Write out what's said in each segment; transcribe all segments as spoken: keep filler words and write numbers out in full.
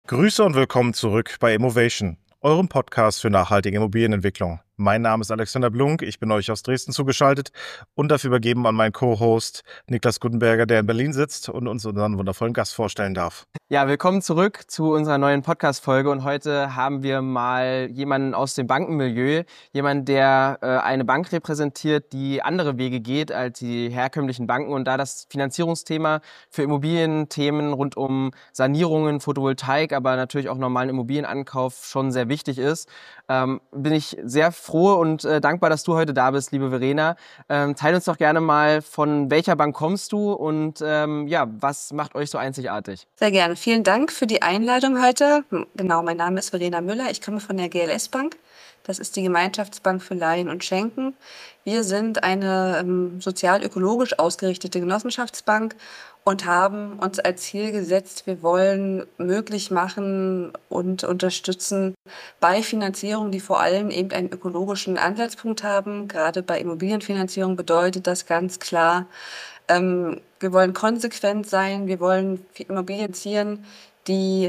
Grüße und willkommen zurück bei Immovation, eurem Podcast für nachhaltige Immobilienentwicklung. Mein Name ist Alexander Blunk, ich bin euch aus Dresden zugeschaltet und darf übergeben an meinen Co-Host Niklas Guttenberger, der in Berlin sitzt und uns unseren wundervollen Gast vorstellen darf. Ja, willkommen zurück zu unserer neuen Podcast-Folge und heute haben wir mal jemanden aus dem Bankenmilieu, jemanden, der äh, eine Bank repräsentiert, die andere Wege geht als die herkömmlichen Banken, und da das Finanzierungsthema für Immobilienthemen rund um Sanierungen, Photovoltaik, aber natürlich auch normalen Immobilienankauf schon sehr wichtig ist, ähm, bin ich sehr froh und äh, dankbar, dass du heute da bist, liebe Verena. Ähm, teil uns doch gerne mal, von welcher Bank kommst du und ähm, ja, was macht euch so einzigartig? Sehr gerne. Vielen Dank für die Einladung heute. Genau, mein Name ist Verena Müller. Ich komme von der G L S Bank. Das ist die Gemeinschaftsbank für Leihen und Schenken. Wir sind eine ähm, sozial-ökologisch ausgerichtete Genossenschaftsbank und haben uns als Ziel gesetzt, wir wollen möglich machen und unterstützen bei Finanzierung, die vor allem eben einen ökologischen Ansatzpunkt haben. Gerade bei Immobilienfinanzierung bedeutet das ganz klar, ähm, wir wollen konsequent sein, wir wollen Immobilien ziehen, die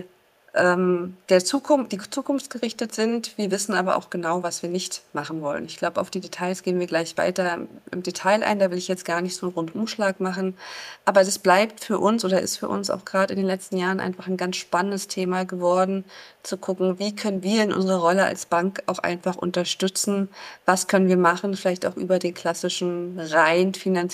ähm, der Zukunft, die zukunftsgerichtet sind. Wir wissen aber auch genau, was wir nicht machen wollen. Ich glaube, auf die Details gehen wir gleich weiter im Detail ein. Da will ich jetzt gar nicht so einen Rundumschlag machen. Aber das bleibt für uns oder ist für uns auch gerade in den letzten Jahren einfach ein ganz spannendes Thema geworden, zu gucken, wie können wir in unserer Rolle als Bank auch einfach unterstützen, was können wir machen, vielleicht auch über den klassischen rein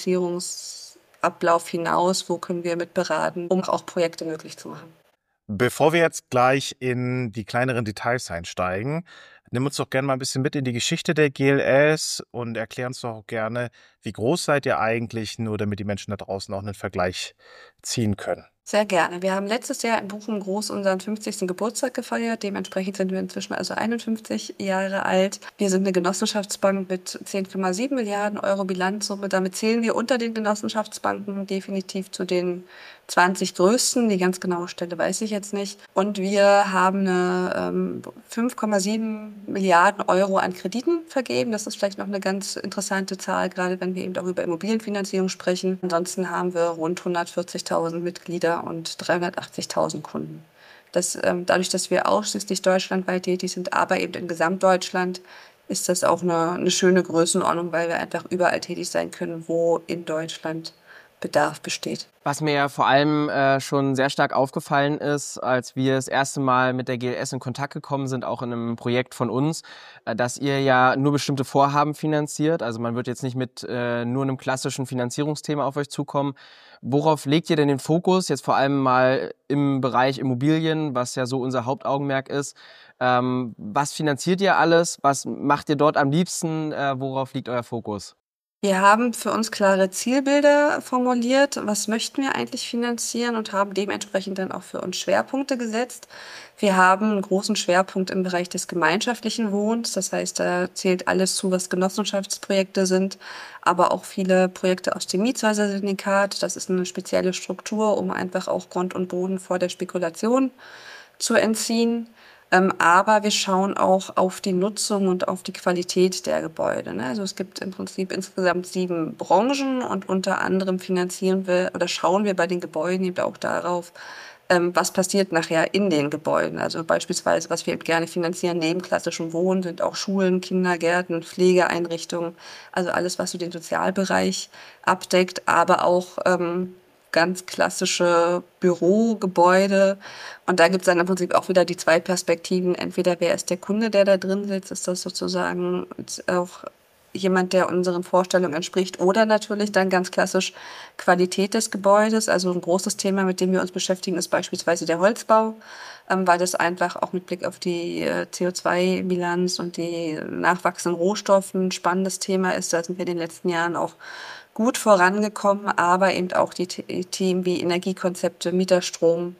Finanzierungsablauf hinaus, wo können wir mit beraten, um auch Projekte möglich zu machen. Bevor wir jetzt gleich in die kleineren Details einsteigen, nimm uns doch gerne mal ein bisschen mit in die Geschichte der G L S und erklär uns doch auch gerne, wie groß seid ihr eigentlich, nur damit die Menschen da draußen auch einen Vergleich ziehen können. Sehr gerne. Wir haben letztes Jahr in Bochum groß unseren fünfzigsten Geburtstag gefeiert. Dementsprechend sind wir inzwischen also einundfünfzig Jahre alt. Wir sind eine Genossenschaftsbank mit zehn Komma sieben Milliarden Euro Bilanzsumme. Damit zählen wir unter den Genossenschaftsbanken definitiv zu den zwanzig größten. Die ganz genaue Stelle weiß ich jetzt nicht. Und wir haben eine ähm, fünf Komma sieben Milliarden Euro an Krediten vergeben. Das ist vielleicht noch eine ganz interessante Zahl, gerade wenn wir eben auch über Immobilienfinanzierung sprechen. Ansonsten haben wir rund hundertvierzigtausend Mitglieder und dreihundertachtzigtausend Kunden. Das, ähm, dadurch, dass wir ausschließlich deutschlandweit tätig sind, aber eben in Gesamtdeutschland, ist das auch eine, eine schöne Größenordnung, weil wir einfach überall tätig sein können, wo in Deutschland Bedarf besteht. Was mir ja vor allem äh, schon sehr stark aufgefallen ist, als wir das erste Mal mit der G L S in Kontakt gekommen sind, auch in einem Projekt von uns, äh, dass ihr ja nur bestimmte Vorhaben finanziert. Also man wird jetzt nicht mit äh, nur einem klassischen Finanzierungsthema auf euch zukommen. Worauf legt ihr denn den Fokus, jetzt vor allem mal im Bereich Immobilien, was ja so unser Hauptaugenmerk ist? Ähm, was finanziert ihr alles? Was macht ihr dort am liebsten? Äh, worauf liegt euer Fokus? Wir haben für uns klare Zielbilder formuliert, was möchten wir eigentlich finanzieren, und haben dementsprechend dann auch für uns Schwerpunkte gesetzt. Wir haben einen großen Schwerpunkt im Bereich des gemeinschaftlichen Wohnens, das heißt, da zählt alles zu, was Genossenschaftsprojekte sind, aber auch viele Projekte aus dem Mietshäuser-Syndikat. Das ist eine spezielle Struktur, um einfach auch Grund und Boden vor der Spekulation zu entziehen. Ähm, aber wir schauen auch auf die Nutzung und auf die Qualität der Gebäude. Ne? Also es gibt im Prinzip insgesamt sieben Branchen, und unter anderem finanzieren wir oder schauen wir bei den Gebäuden eben auch darauf, ähm, was passiert nachher in den Gebäuden. Also beispielsweise, was wir eben gerne finanzieren neben klassischem Wohnen, sind auch Schulen, Kindergärten, Pflegeeinrichtungen, also alles, was so den Sozialbereich abdeckt, aber auch ähm, ganz klassische Bürogebäude. Und da gibt es dann im Prinzip auch wieder die zwei Perspektiven. Entweder wer ist der Kunde, der da drin sitzt, ist das sozusagen auch jemand, der unseren Vorstellungen entspricht, oder natürlich dann ganz klassisch Qualität des Gebäudes. Also ein großes Thema, mit dem wir uns beschäftigen, ist beispielsweise der Holzbau, ähm, weil das einfach auch mit Blick auf die äh, C O zwei Bilanz und die nachwachsenden Rohstoffe ein spannendes Thema ist. Da sind wir in den letzten Jahren auch gut vorangekommen, aber eben auch die Themen wie Energiekonzepte, Mieterstrom,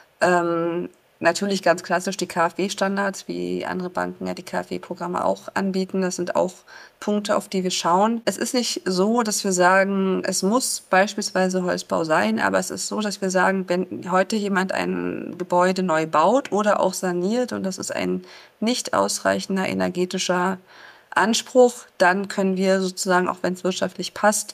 ähm, natürlich ganz klassisch die K f W-Standards, wie andere Banken ja die K f W-Programme auch anbieten. Das sind auch Punkte, auf die wir schauen. Es ist nicht so, dass wir sagen, es muss beispielsweise Holzbau sein, aber es ist so, dass wir sagen, wenn heute jemand ein Gebäude neu baut oder auch saniert und das ist ein nicht ausreichender energetischer Anspruch, dann können wir sozusagen, auch wenn es wirtschaftlich passt,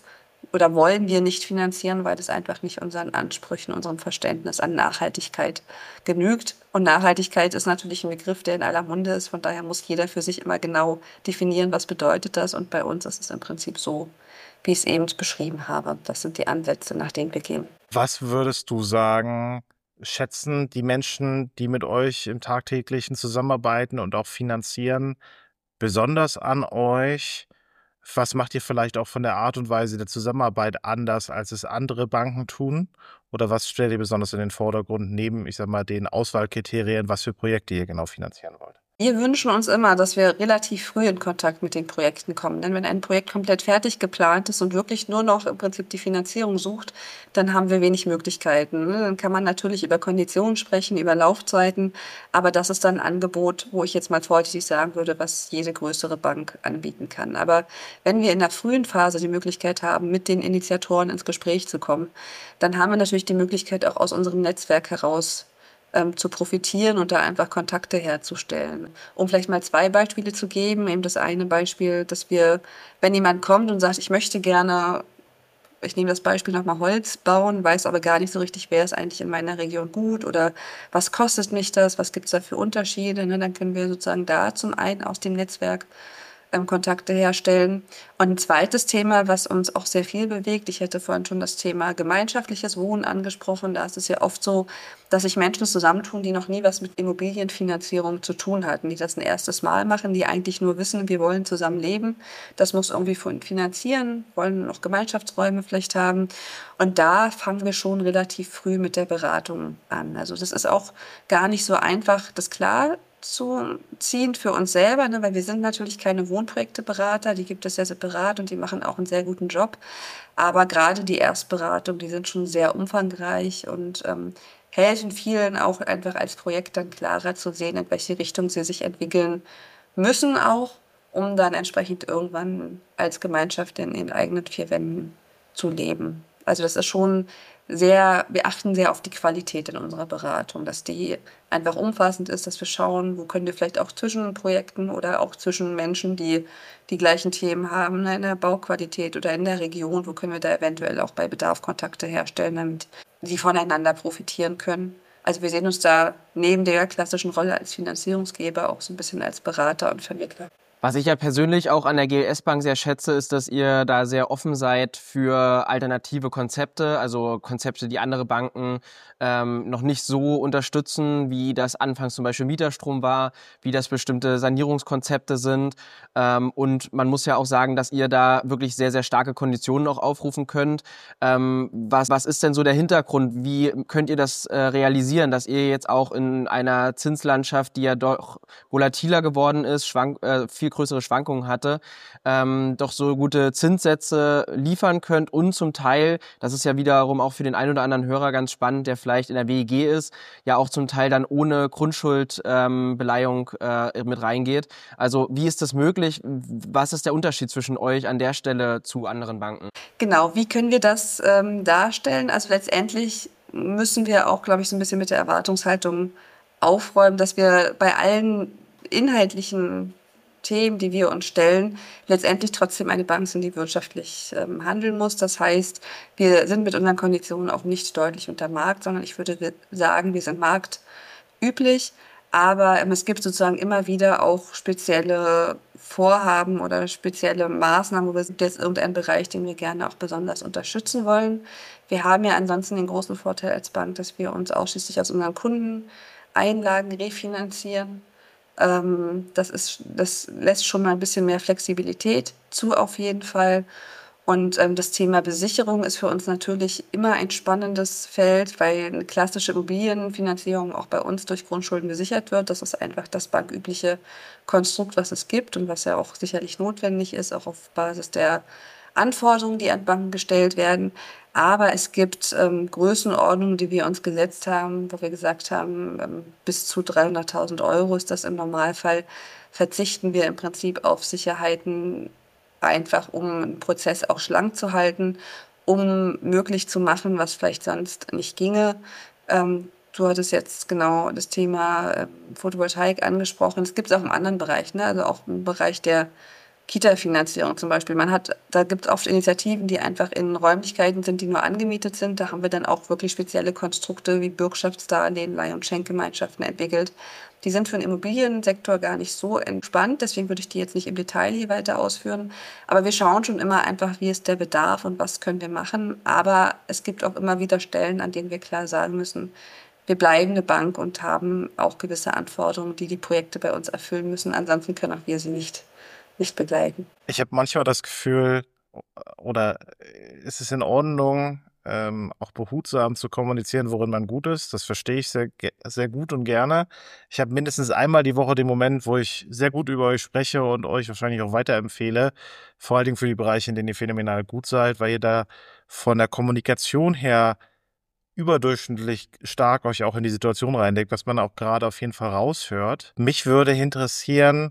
oder wollen wir nicht finanzieren, weil das einfach nicht unseren Ansprüchen, unserem Verständnis an Nachhaltigkeit genügt. Und Nachhaltigkeit ist natürlich ein Begriff, der in aller Munde ist. Von daher muss jeder für sich immer genau definieren, was bedeutet das. Und bei uns ist es im Prinzip so, wie ich es eben beschrieben habe. Das sind die Ansätze, nach denen wir gehen. Was würdest du sagen, schätzen die Menschen, die mit euch im tagtäglichen zusammenarbeiten und auch finanzieren, besonders an euch? Was macht ihr vielleicht auch von der Art und Weise der Zusammenarbeit anders, als es andere Banken tun? Oder was stellt ihr besonders in den Vordergrund neben, ich sag mal, den Auswahlkriterien, was für Projekte ihr genau finanzieren wollt? Wir wünschen uns immer, dass wir relativ früh in Kontakt mit den Projekten kommen. Denn wenn ein Projekt komplett fertig geplant ist und wirklich nur noch im Prinzip die Finanzierung sucht, dann haben wir wenig Möglichkeiten. Dann kann man natürlich über Konditionen sprechen, über Laufzeiten, aber das ist dann ein Angebot, wo ich jetzt mal vorsichtig sagen würde, was jede größere Bank anbieten kann. Aber wenn wir in der frühen Phase die Möglichkeit haben, mit den Initiatoren ins Gespräch zu kommen, dann haben wir natürlich die Möglichkeit, auch aus unserem Netzwerk heraus ähm, zu profitieren und da einfach Kontakte herzustellen. Um vielleicht mal zwei Beispiele zu geben, eben das eine Beispiel, dass wir, wenn jemand kommt und sagt, ich möchte gerne, ich nehme das Beispiel nochmal Holz bauen, weiß aber gar nicht so richtig, wer ist eigentlich in meiner Region gut oder was kostet mich das, was gibt es da für Unterschiede, ne? Dann können wir sozusagen da zum einen aus dem Netzwerk ähm, Kontakte herstellen. Und ein zweites Thema, was uns auch sehr viel bewegt, ich hätte vorhin schon das Thema gemeinschaftliches Wohnen angesprochen. Da ist es ja oft so, dass sich Menschen zusammentun, die noch nie was mit Immobilienfinanzierung zu tun hatten, die das ein erstes Mal machen, die eigentlich nur wissen, wir wollen zusammen leben. Das muss irgendwie finanzieren, wollen noch Gemeinschaftsräume vielleicht haben. Und da fangen wir schon relativ früh mit der Beratung an. Also das ist auch gar nicht so einfach, das klar zu ziehen für uns selber, ne? Weil wir sind natürlich keine Wohnprojekteberater, die gibt es ja separat und die machen auch einen sehr guten Job. Aber gerade die Erstberatung, die sind schon sehr umfangreich und ähm, helfen vielen auch einfach als Projekt dann klarer zu sehen, in welche Richtung sie sich entwickeln müssen auch, um dann entsprechend irgendwann als Gemeinschaft in ihren eigenen vier Wänden zu leben. Also das ist schon sehr, wir achten sehr auf die Qualität in unserer Beratung, dass die einfach umfassend ist, dass wir schauen, wo können wir vielleicht auch zwischen Projekten oder auch zwischen Menschen, die die gleichen Themen haben, ne, in der Bauqualität oder in der Region, wo können wir da eventuell auch bei Bedarf Kontakte herstellen, damit die voneinander profitieren können. Also wir sehen uns da neben der klassischen Rolle als Finanzierungsgeber auch so ein bisschen als Berater und Vermittler. Was ich ja persönlich auch an der G L S-Bank sehr schätze, ist, dass ihr da sehr offen seid für alternative Konzepte, also Konzepte, die andere Banken ähm, noch nicht so unterstützen, wie das anfangs zum Beispiel Mieterstrom war, wie das bestimmte Sanierungskonzepte sind. Ähm, und man muss ja auch sagen, dass ihr da wirklich sehr, sehr starke Konditionen auch aufrufen könnt. Ähm, was, was ist denn so der Hintergrund? Wie könnt ihr das äh, realisieren, dass ihr jetzt auch in einer Zinslandschaft, die ja doch volatiler geworden ist, schwank, äh, viel größere Schwankungen hatte, ähm, doch so gute Zinssätze liefern könnt und zum Teil, das ist ja wiederum auch für den einen oder anderen Hörer ganz spannend, der vielleicht in der W E G ist, ja auch zum Teil dann ohne Grundschuldbeleihung ähm, äh, mit reingeht. Also wie ist das möglich? Was ist der Unterschied zwischen euch an der Stelle zu anderen Banken? Genau, wie können wir das ähm, darstellen? Also letztendlich müssen wir auch, glaube ich, so ein bisschen mit der Erwartungshaltung aufräumen, dass wir bei allen inhaltlichen Themen, die wir uns stellen, letztendlich trotzdem eine Bank sind, die wirtschaftlich ähm, handeln muss. Das heißt, wir sind mit unseren Konditionen auch nicht deutlich unter Markt, sondern ich würde sagen, wir sind marktüblich. Aber ähm, es gibt sozusagen immer wieder auch spezielle Vorhaben oder spezielle Maßnahmen, wo wir sind jetzt irgendein Bereich, den wir gerne auch besonders unterstützen wollen. Wir haben ja ansonsten den großen Vorteil als Bank, dass wir uns ausschließlich aus unseren Kundeneinlagen refinanzieren. Ähm, das ist, das lässt schon mal ein bisschen mehr Flexibilität zu auf jeden Fall. Und ähm, das Thema Besicherung ist für uns natürlich immer ein spannendes Feld, weil eine klassische Immobilienfinanzierung auch bei uns durch Grundschulden besichert wird. Das ist einfach das bankübliche Konstrukt, was es gibt und was ja auch sicherlich notwendig ist, auch auf Basis der Anforderungen, die an Banken gestellt werden. Aber es gibt ähm, Größenordnungen, die wir uns gesetzt haben, wo wir gesagt haben, ähm, bis zu dreihunderttausend Euro ist das im Normalfall, verzichten wir im Prinzip auf Sicherheiten, einfach um einen Prozess auch schlank zu halten, um möglich zu machen, was vielleicht sonst nicht ginge. Ähm, du hattest jetzt genau das Thema äh, Photovoltaik angesprochen. Es gibt es auch im anderen Bereich, ne? Also auch im Bereich der Kita-Finanzierung zum Beispiel. Man hat, da gibt es oft Initiativen, die einfach in Räumlichkeiten sind, die nur angemietet sind. Da haben wir dann auch wirklich spezielle Konstrukte wie Bürgschaftsdarlehen, Leih- und Schenkgemeinschaften entwickelt. Die sind für den Immobiliensektor gar nicht so entspannt, deswegen würde ich die jetzt nicht im Detail hier weiter ausführen. Aber wir schauen schon immer einfach, wie ist der Bedarf und was können wir machen. Aber es gibt auch immer wieder Stellen, an denen wir klar sagen müssen, wir bleiben eine Bank und haben auch gewisse Anforderungen, die die Projekte bei uns erfüllen müssen. Ansonsten können auch wir sie nicht, nicht begleiten. Ich habe manchmal das Gefühl, oder ist es in Ordnung, ähm, auch behutsam zu kommunizieren, worin man gut ist. Das verstehe ich sehr, ge- sehr gut und gerne. Ich habe mindestens einmal die Woche den Moment, wo ich sehr gut über euch spreche und euch wahrscheinlich auch weiterempfehle. Vor allen Dingen für die Bereiche, in denen ihr phänomenal gut seid, weil ihr da von der Kommunikation her überdurchschnittlich stark euch auch in die Situation reinlegt, was man auch gerade auf jeden Fall raushört. Mich würde interessieren,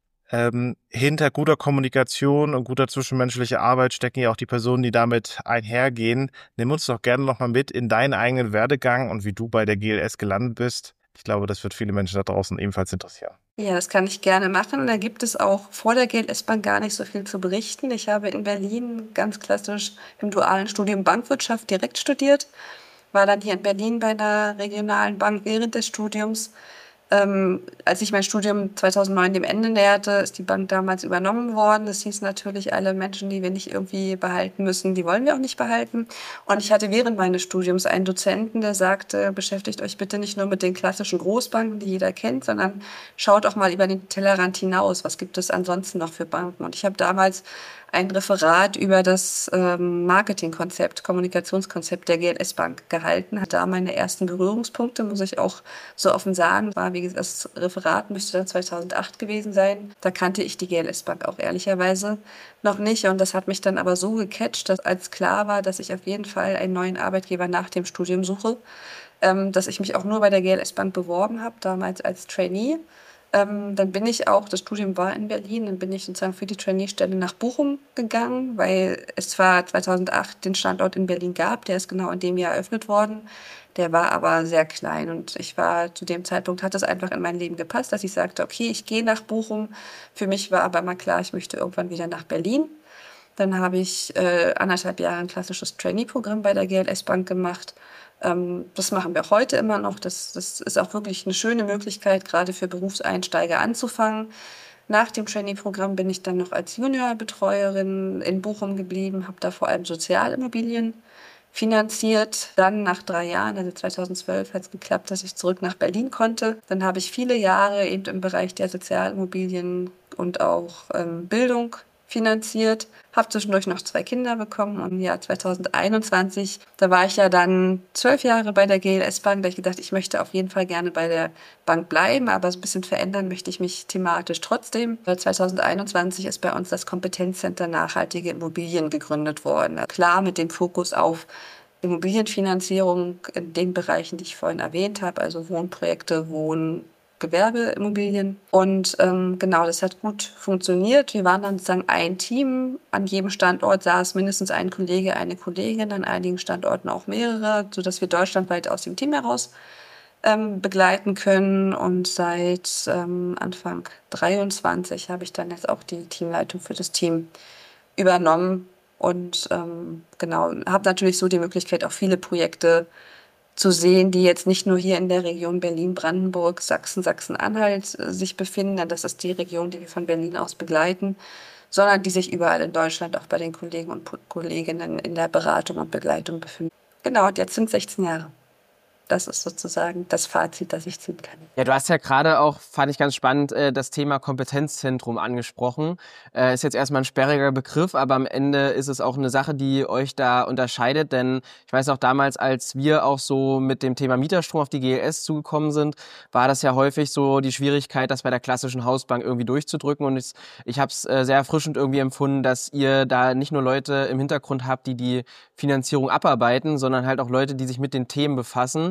ähm, hinter guter Kommunikation und guter zwischenmenschlicher Arbeit stecken ja auch die Personen, die damit einhergehen. Nimm uns doch gerne nochmal mit in deinen eigenen Werdegang und wie du bei der G L S gelandet bist. Ich glaube, das wird viele Menschen da draußen ebenfalls interessieren. Ja, das kann ich gerne machen. Da gibt es auch vor der G L S-Bank gar nicht so viel zu berichten. Ich habe in Berlin ganz klassisch im dualen Studium Bankwirtschaft direkt studiert, war dann hier in Berlin bei einer regionalen Bank während des Studiums. Ähm, als ich mein Studium zweitausendneun dem Ende näherte, ist die Bank damals übernommen worden. Das hieß natürlich, alle Menschen, die wir nicht irgendwie behalten müssen, die wollen wir auch nicht behalten. Und ich hatte während meines Studiums einen Dozenten, der sagte, beschäftigt euch bitte nicht nur mit den klassischen Großbanken, die jeder kennt, sondern schaut auch mal über den Tellerrand hinaus. Was gibt es ansonsten noch für Banken? Und ich habe damals ein Referat über das ähm, Marketingkonzept, Kommunikationskonzept der G L S-Bank gehalten. Hat da meine ersten Berührungspunkte, muss ich auch so offen sagen. War, wie gesagt, das Referat müsste dann zweitausendacht gewesen sein. Da kannte ich die G L S-Bank auch ehrlicherweise noch nicht. Und das hat mich dann aber so gecatcht, dass als klar war, dass ich auf jeden Fall einen neuen Arbeitgeber nach dem Studium suche, ähm, dass ich mich auch nur bei der G L S-Bank beworben habe, damals als Trainee. Ähm, dann bin ich auch, das Studium war in Berlin, dann bin ich sozusagen für die Trainee-Stelle nach Bochum gegangen, weil es zwar zweitausendacht den Standort in Berlin gab, der ist genau in dem Jahr eröffnet worden, der war aber sehr klein und ich war zu dem Zeitpunkt, hat es einfach in mein Leben gepasst, dass ich sagte, okay, ich gehe nach Bochum. Für mich war aber immer klar, ich möchte irgendwann wieder nach Berlin. Dann habe ich äh, anderthalb Jahre ein klassisches Trainee-Programm bei der G L S-Bank gemacht. Ähm, das machen wir heute immer noch. Das, das ist auch wirklich eine schöne Möglichkeit, gerade für Berufseinsteiger anzufangen. Nach dem Trainee-Programm bin ich dann noch als Juniorbetreuerin in Bochum geblieben, habe da vor allem Sozialimmobilien finanziert. Dann nach drei Jahren, also zweitausendzwölf, hat es geklappt, dass ich zurück nach Berlin konnte. Dann habe ich viele Jahre eben im Bereich der Sozialimmobilien und auch ähm, Bildung finanziert, habe zwischendurch noch zwei Kinder bekommen und im Jahr zweitausendeinundzwanzig, da war ich ja dann zwölf Jahre bei der G L S-Bank, da habe ich gedacht, ich möchte auf jeden Fall gerne bei der Bank bleiben, aber so ein bisschen verändern möchte ich mich thematisch trotzdem. zweitausendeinundzwanzig ist bei uns das Kompetenzcenter Nachhaltige Immobilien gegründet worden. Klar mit dem Fokus auf Immobilienfinanzierung in den Bereichen, die ich vorhin erwähnt habe, also Wohnprojekte, Wohn Gewerbeimmobilien. Und ähm, genau, das hat gut funktioniert. Wir waren dann sozusagen ein Team. An jedem Standort saß mindestens ein Kollege, eine Kollegin, an einigen Standorten auch mehrere, sodass wir deutschlandweit aus dem Team heraus ähm, begleiten können. Und seit ähm, Anfang dreiundzwanzig habe ich dann jetzt auch die Teamleitung für das Team übernommen. Und ähm, genau, habe natürlich so die Möglichkeit, auch viele Projekte zu sehen, die jetzt nicht nur hier in der Region Berlin, Brandenburg, Sachsen, Sachsen-Anhalt äh, sich befinden, das ist die Region, die wir von Berlin aus begleiten, sondern die sich überall in Deutschland auch bei den Kollegen und Kolleginnen in der Beratung und Begleitung befinden. Genau, und jetzt sind sechzehn Jahre. Das ist sozusagen das Fazit, das ich ziehen kann. Ja, du hast ja gerade auch, fand ich ganz spannend, das Thema Kompetenzzentrum angesprochen. Ist jetzt erstmal ein sperriger Begriff, aber am Ende ist es auch eine Sache, die euch da unterscheidet, denn ich weiß auch damals, als wir auch so mit dem Thema Mieterstrom auf die G L S zugekommen sind, war das ja häufig so die Schwierigkeit, das bei der klassischen Hausbank irgendwie durchzudrücken und ich, ich habe es sehr erfrischend irgendwie empfunden, dass ihr da nicht nur Leute im Hintergrund habt, die die Finanzierung abarbeiten, sondern halt auch Leute, die sich mit den Themen befassen.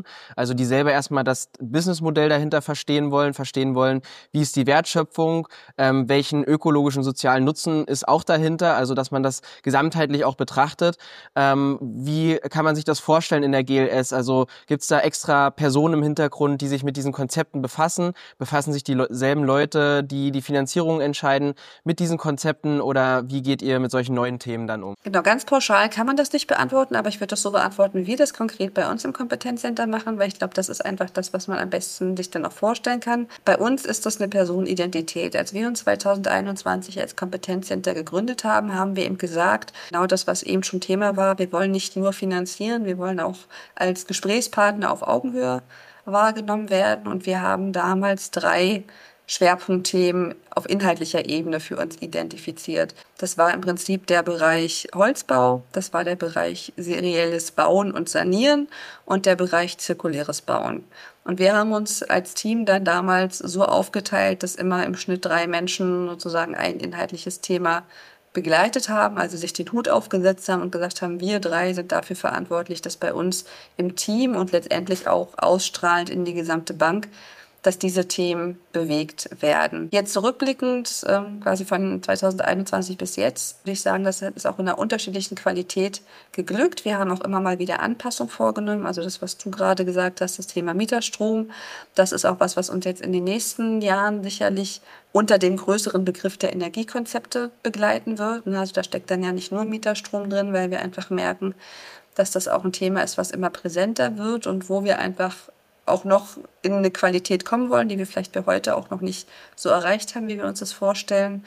Also die selber erstmal das Businessmodell dahinter verstehen wollen, verstehen wollen, wie ist die Wertschöpfung, ähm, welchen ökologischen, sozialen Nutzen ist auch dahinter, also dass man das gesamtheitlich auch betrachtet. Ähm, wie kann man sich das vorstellen in der G L S? Also gibt es da extra Personen im Hintergrund, die sich mit diesen Konzepten befassen? Befassen sich dieselben Leute, die die Finanzierung entscheiden, mit diesen Konzepten, oder wie geht ihr mit solchen neuen Themen dann um? Genau, ganz pauschal kann man das nicht beantworten, aber ich würde das so beantworten, wie wir das konkret bei uns im Kompetenzcenter machen, weil ich glaube, das ist einfach das, was man am besten sich dann auch vorstellen kann. Bei uns ist das eine Personenidentität. Als wir uns zwanzig einundzwanzig als Kompetenzcenter gegründet haben, haben wir eben gesagt, genau das, was eben schon Thema war, wir wollen nicht nur finanzieren, wir wollen auch als Gesprächspartner auf Augenhöhe wahrgenommen werden, und wir haben damals drei Schwerpunktthemen auf inhaltlicher Ebene für uns identifiziert. Das war im Prinzip der Bereich Holzbau, das war der Bereich serielles Bauen und Sanieren und der Bereich zirkuläres Bauen. Und wir haben uns als Team dann damals so aufgeteilt, dass immer im Schnitt drei Menschen sozusagen ein inhaltliches Thema begleitet haben, also sich den Hut aufgesetzt haben und gesagt haben, wir drei sind dafür verantwortlich, dass bei uns im Team und letztendlich auch ausstrahlend in die gesamte Bank, dass diese Themen bewegt werden. Jetzt zurückblickend, ähm, quasi von zwanzig einundzwanzig bis jetzt, würde ich sagen, das ist auch in einer unterschiedlichen Qualität geglückt. Wir haben auch immer mal wieder Anpassungen vorgenommen. Also das, was du gerade gesagt hast, das Thema Mieterstrom, das ist auch was, was uns jetzt in den nächsten Jahren sicherlich unter dem größeren Begriff der Energiekonzepte begleiten wird. Also da steckt dann ja nicht nur Mieterstrom drin, weil wir einfach merken, dass das auch ein Thema ist, was immer präsenter wird und wo wir einfach auch noch in eine Qualität kommen wollen, die wir vielleicht für heute auch noch nicht so erreicht haben, wie wir uns das vorstellen.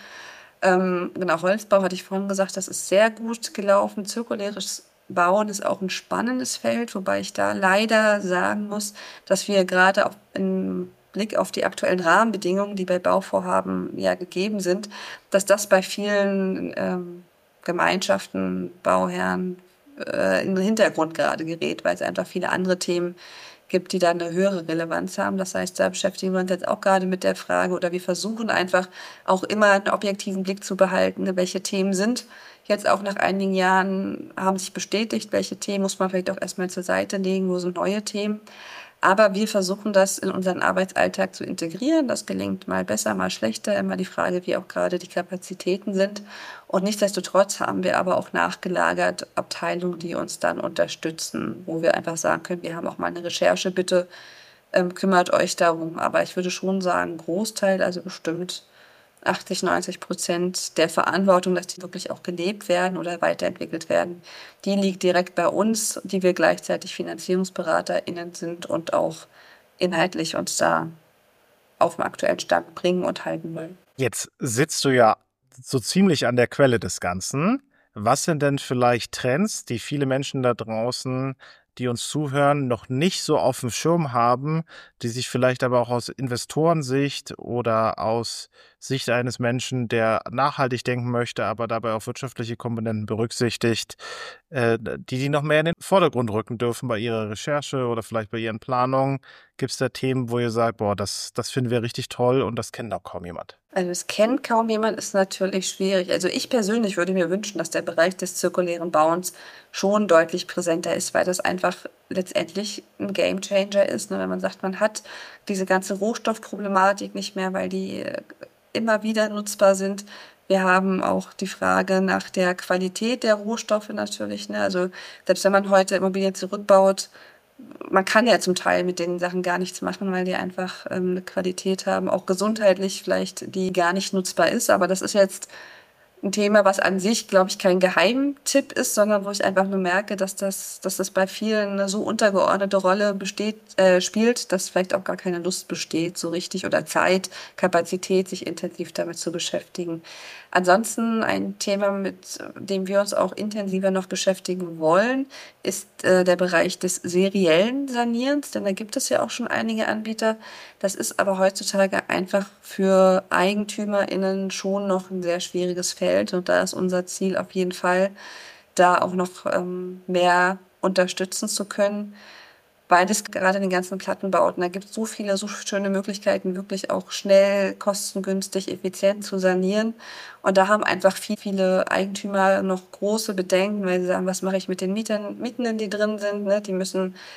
Ähm, genau, Holzbau hatte ich vorhin gesagt, das ist sehr gut gelaufen. Zirkuläres Bauen ist auch ein spannendes Feld, wobei ich da leider sagen muss, dass wir gerade auch im Blick auf die aktuellen Rahmenbedingungen, die bei Bauvorhaben ja gegeben sind, dass das bei vielen ähm, Gemeinschaften, Bauherren äh, in den Hintergrund gerade gerät, weil es einfach viele andere Themen gibt, die da eine höhere Relevanz haben. Das heißt, da beschäftigen wir uns jetzt auch gerade mit der Frage, oder wir versuchen einfach auch immer einen objektiven Blick zu behalten, welche Themen sind jetzt auch nach einigen Jahren, haben sich bestätigt, welche Themen muss man vielleicht auch erstmal zur Seite legen, wo sind neue Themen. Aber wir versuchen das in unseren Arbeitsalltag zu integrieren. Das gelingt mal besser, mal schlechter. Immer die Frage, wie auch gerade die Kapazitäten sind. Und nichtsdestotrotz haben wir aber auch nachgelagert Abteilungen, die uns dann unterstützen, wo wir einfach sagen können, wir haben auch mal eine Recherche, bitte ähm, kümmert euch darum. Aber ich würde schon sagen, Großteil, also bestimmt achtzig, neunzig Prozent der Verantwortung, dass die wirklich auch gelebt werden oder weiterentwickelt werden, die liegt direkt bei uns, die wir gleichzeitig FinanzierungsberaterInnen sind und auch inhaltlich uns da auf den aktuellen Stand bringen und halten wollen. Jetzt sitzt du ja so ziemlich an der Quelle des Ganzen. Was sind denn vielleicht Trends, die viele Menschen da draußen, die uns zuhören, noch nicht so auf dem Schirm haben, die sich vielleicht aber auch aus Investorensicht oder aus Sicht eines Menschen, der nachhaltig denken möchte, aber dabei auch wirtschaftliche Komponenten berücksichtigt, äh, die die noch mehr in den Vordergrund rücken dürfen bei ihrer Recherche oder vielleicht bei ihren Planungen? Gibt es da Themen, wo ihr sagt, boah, das, das finden wir richtig toll und das kennt auch kaum jemand? Also es kennt kaum jemand, ist natürlich schwierig. Also ich persönlich würde mir wünschen, dass der Bereich des zirkulären Bauens schon deutlich präsenter ist, weil das einfach letztendlich ein Gamechanger ist. Ne? Wenn man sagt, man hat diese ganze Rohstoffproblematik nicht mehr, weil die immer wieder nutzbar sind. Wir haben auch die Frage nach der Qualität der Rohstoffe natürlich. Ne? Also selbst wenn man heute Immobilien zurückbaut, man kann ja zum Teil mit den Sachen gar nichts machen, weil die einfach ähm, eine Qualität haben, auch gesundheitlich vielleicht, die gar nicht nutzbar ist. Aber das ist jetzt ein Thema, was an sich, glaube ich, kein Geheimtipp ist, sondern wo ich einfach nur merke, dass das, dass das bei vielen eine so untergeordnete Rolle besteht, äh, spielt, dass vielleicht auch gar keine Lust besteht, so richtig, oder Zeit, Kapazität, sich intensiv damit zu beschäftigen. Ansonsten ein Thema, mit dem wir uns auch intensiver noch beschäftigen wollen, ist äh, der Bereich des seriellen Sanierens, denn da gibt es ja auch schon einige Anbieter. Das ist aber heutzutage einfach für EigentümerInnen schon noch ein sehr schwieriges Feld, und da ist unser Ziel auf jeden Fall, da auch noch ähm, mehr unterstützen zu können. Weil das gerade in den ganzen Plattenbauten, da gibt es so viele, so schöne Möglichkeiten, wirklich auch schnell, kostengünstig, effizient zu sanieren. Und da haben einfach viel, viele Eigentümer noch große Bedenken, weil sie sagen, was mache ich mit den Mietern, Mietenden, die drin sind, ne? Die müssen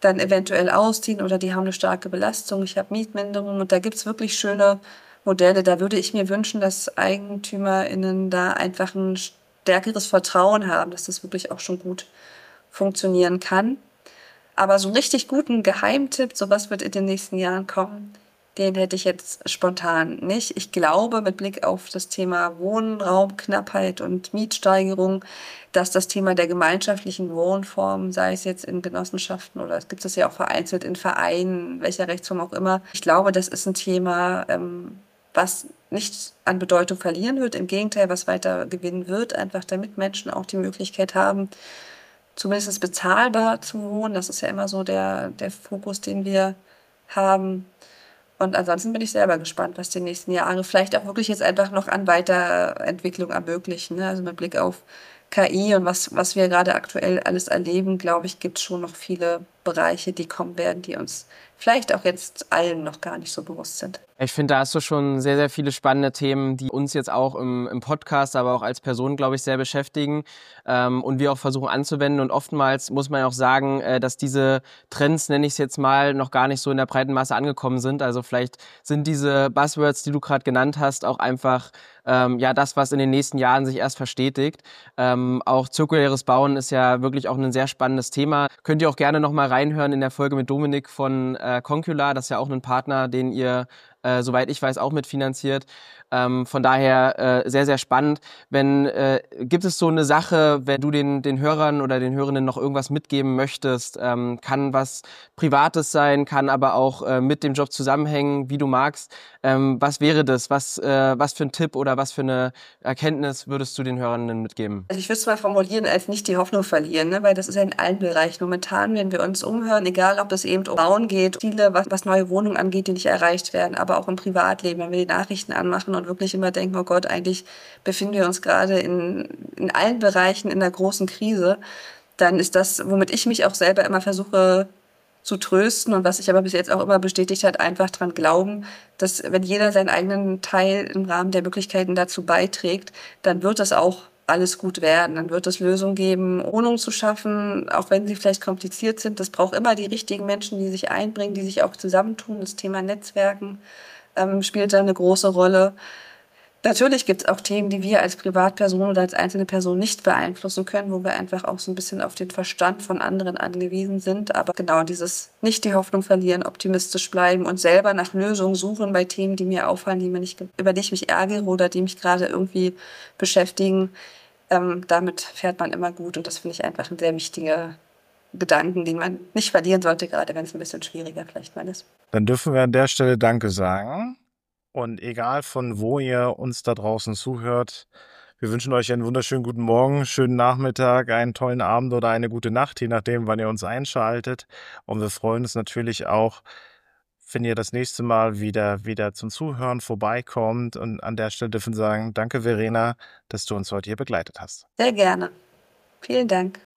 dann eventuell ausziehen oder die haben eine starke Belastung, ich habe Mietminderung und da gibt's wirklich schöne Modelle. Da würde ich mir wünschen, dass EigentümerInnen da einfach ein stärkeres Vertrauen haben, dass das wirklich auch schon gut funktionieren kann. Aber so einen richtig guten Geheimtipp, so was wird in den nächsten Jahren kommen, den hätte ich jetzt spontan nicht. Ich glaube, mit Blick auf das Thema Wohnraumknappheit und Mietsteigerung, dass das Thema der gemeinschaftlichen Wohnformen, sei es jetzt in Genossenschaften oder es gibt es ja auch vereinzelt in Vereinen, welcher Rechtsform auch immer, ich glaube, das ist ein Thema, ähm, was nicht an Bedeutung verlieren wird, im Gegenteil, was weiter gewinnen wird, einfach damit Menschen auch die Möglichkeit haben, zumindest bezahlbar zu wohnen. Das ist ja immer so der, der Fokus, den wir haben. Und ansonsten bin ich selber gespannt, was die nächsten Jahre vielleicht auch wirklich jetzt einfach noch an Weiterentwicklung ermöglichen. Ne? Also mit Blick auf K I und was, was wir gerade aktuell alles erleben, glaube ich, gibt es schon noch viele Bereiche, die kommen werden, die uns vielleicht auch jetzt allen noch gar nicht so bewusst sind. Ich finde, da hast du schon sehr, sehr viele spannende Themen, die uns jetzt auch im, im Podcast, aber auch als Person, glaube ich, sehr beschäftigen ähm, und wir auch versuchen anzuwenden. Und oftmals muss man auch sagen, äh, dass diese Trends, nenne ich es jetzt mal, noch gar nicht so in der breiten Masse angekommen sind. Also vielleicht sind diese Buzzwords, die du gerade genannt hast, auch einfach ähm, ja das, was in den nächsten Jahren sich erst verstetigt. Ähm, auch zirkuläres Bauen ist ja wirklich auch ein sehr spannendes Thema. Könnt ihr auch gerne nochmal reinhören in der Folge mit Dominik von äh, Concula. Das ist ja auch ein Partner, den ihr Äh, soweit ich weiß, auch mitfinanziert. Ähm, von daher äh, sehr, sehr spannend. Wenn äh, gibt es so eine Sache, wenn du den, den Hörern oder den Hörenden noch irgendwas mitgeben möchtest, ähm, kann was Privates sein, kann aber auch äh, mit dem Job zusammenhängen, wie du magst. Ähm, was wäre das? Was, äh, was für ein Tipp oder was für eine Erkenntnis würdest du den Hörenden mitgeben? Also ich würde es mal formulieren als nicht die Hoffnung verlieren, ne? Weil das ist ja in allen Bereichen. Momentan, wenn wir uns umhören, egal ob es eben um Bauen geht, Ziele, was, was neue Wohnungen angeht, die nicht erreicht werden, aber auch im Privatleben, wenn wir die Nachrichten anmachen und wirklich immer denken, oh Gott, eigentlich befinden wir uns gerade in, in allen Bereichen in einer großen Krise, dann ist das, womit ich mich auch selber immer versuche zu trösten und was sich aber bis jetzt auch immer bestätigt hat, einfach dran glauben, dass wenn jeder seinen eigenen Teil im Rahmen der Möglichkeiten dazu beiträgt, dann wird das auch alles gut werden. Dann wird es Lösungen geben, Wohnungen zu schaffen, auch wenn sie vielleicht kompliziert sind. Das braucht immer die richtigen Menschen, die sich einbringen, die sich auch zusammentun. Das Thema Netzwerken ähm, spielt da eine große Rolle. Natürlich gibt es auch Themen, die wir als Privatperson oder als einzelne Person nicht beeinflussen können, wo wir einfach auch so ein bisschen auf den Verstand von anderen angewiesen sind. Aber genau dieses nicht die Hoffnung verlieren, optimistisch bleiben und selber nach Lösungen suchen bei Themen, die mir auffallen, die mir nicht, über die ich mich ärgere oder die mich gerade irgendwie beschäftigen. Ähm, damit fährt man immer gut und das finde ich einfach ein sehr wichtiger Gedanken, den man nicht verlieren sollte, gerade wenn es ein bisschen schwieriger vielleicht mal ist. Dann dürfen wir an der Stelle Danke sagen. Und egal von wo ihr uns da draußen zuhört, wir wünschen euch einen wunderschönen guten Morgen, schönen Nachmittag, einen tollen Abend oder eine gute Nacht, je nachdem, wann ihr uns einschaltet. Und wir freuen uns natürlich auch, wenn ihr das nächste Mal wieder, wieder zum Zuhören vorbeikommt. Und an der Stelle dürfen wir sagen, danke Verena, dass du uns heute hier begleitet hast. Sehr gerne. Vielen Dank.